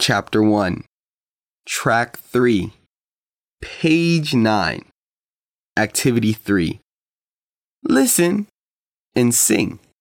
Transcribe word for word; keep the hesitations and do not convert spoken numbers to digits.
Chapter one, Track three, Page nine, Activity three. Listen and sing.